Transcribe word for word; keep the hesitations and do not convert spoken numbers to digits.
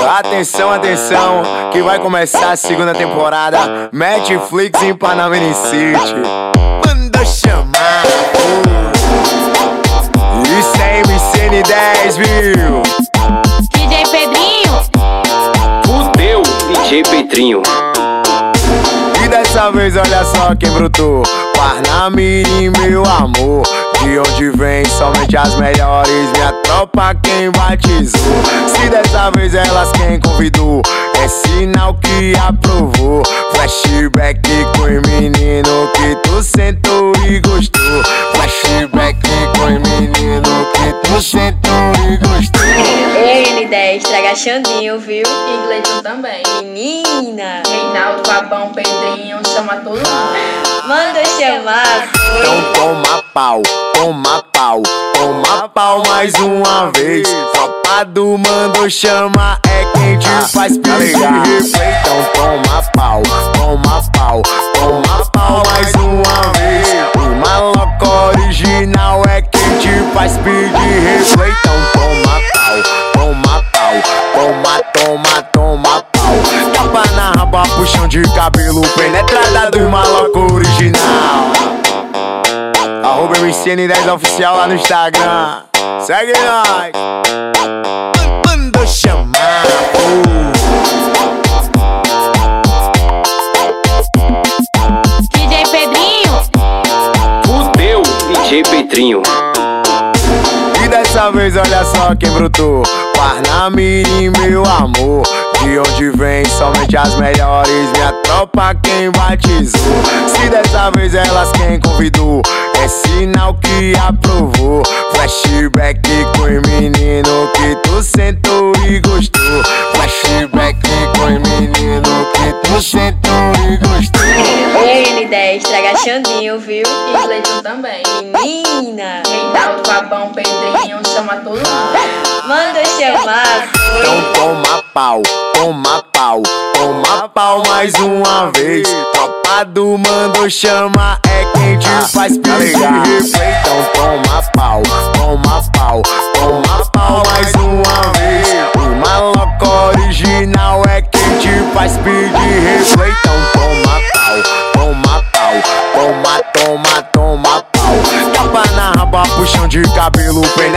Atenção, atenção, que vai começar a segunda temporada. Netflix em Panamá City. Mandou chamar. Isso é M C N dez, viu? D J Pedrinho. Fudeu, D J Pedrinho. E dessa vez olha só quem brotou. Parnamirim, meu amor. De onde vem somente as melhores, minha tropa quem batizou. Se dessa vez elas quem convidou, é sinal que aprovou. Flashback com o menino que tu sentou e gostou. Flashback com o menino que tu sentou e gostou. Ei, N dez, traga Xandinho, viu? E Gleiton também. Menina, Reinaldo, Fabão, Pedrinho, chama todo mundo. manda chamar. Então toma pau, toma pau, toma pau mais uma vez. Tropa do mando chama é quem te faz pedir replay. Então toma pau, toma pau, toma pau mais uma vez. O maloca original é quem te faz pedir replay. Então toma pau, toma pau, toma, toma, toma pau. Tapa na raba, puxão de cabelo, penetrada do maloca original. Arroba M C N dez oficial lá no Instagram. Segue nós. Mandou chamar. D J Pedrinho. Fudeu, D J Pedrinho. E dessa vez olha só quem brotou. Parnamirim, meu amor. De onde vem somente as melhores, minha tropa quem batizou. Se dessa vez elas quem convidou, é sinal que aprovou. Flashback com o menino que tu sentou e gostou. Flashback com o menino que tu sentou e gostou. Ei, N dez, traga Xandinho, viu? E Gleiton também. Menina, Reinaldo, Fabão, Pedrinho, chama todo mundo. manda chamar. Então toma pau, toma pau, toma pau mais uma vez. Tropa do mando chama é quem te faz pedir replay. Então toma pau, toma pau, toma pau mais uma vez. O maloca original é quem te faz pedir replay. Então toma pau, toma pau, toma, toma, toma pau. Tapa na raba, puxão de cabelo,